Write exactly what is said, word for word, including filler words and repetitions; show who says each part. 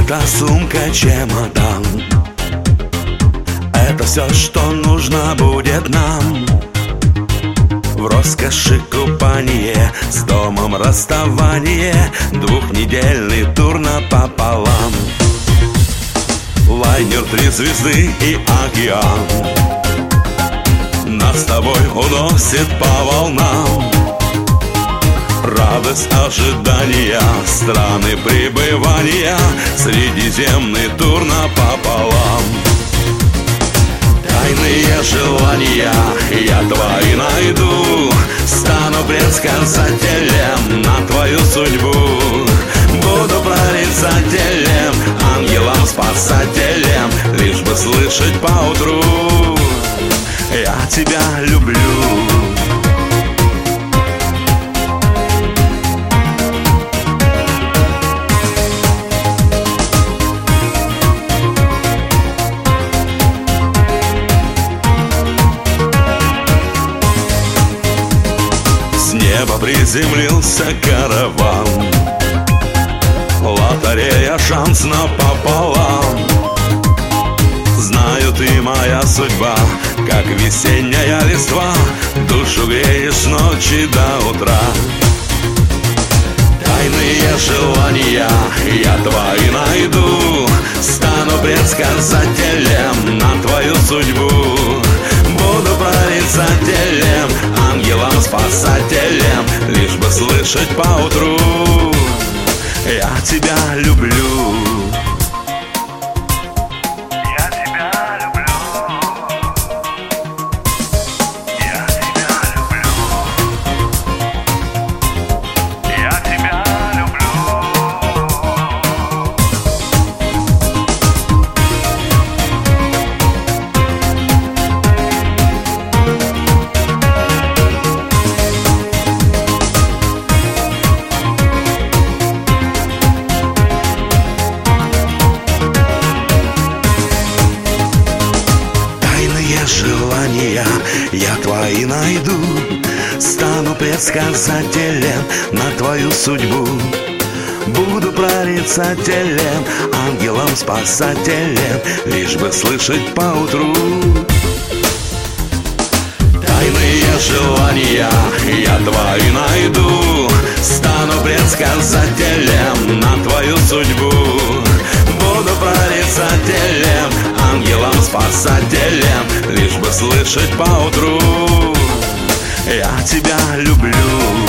Speaker 1: Одежда, сумка, чемодан — это все, что нужно будет нам. В роскоши купание, с домом расставание, двухнедельный тур напополам. Лайнер, три звезды и океан нас с тобой уносит по волнам. Радость ожидания, страны пребывания, средиземный тур напополам. Тайные желания я твои найду, стану предсказателем на твою судьбу. Буду прорицателем, ангелом-спасателем, лишь бы слышать поутру: я тебя люблю. С неба приземлился караван, лотерея, шанс напополам. Знаю, ты моя судьба, как весенняя листва, душу греешь с ночи до утра. Тайные желания я твои найду, стану предсказателем на твою судьбу. Буду прорицателем, ангелом-спасателем, лишь бы слышать поутру: я тебя люблю. Желания я твои найду, стану предсказателем на твою судьбу. Буду прорицателем, ангелом-спасателем, лишь бы слышать поутру: тайные желания я твои найду, стану предсказателем на твою судьбу. Буду прорицателем, ангелом-спасателем, лишь бы слышать поутру: я тебя люблю.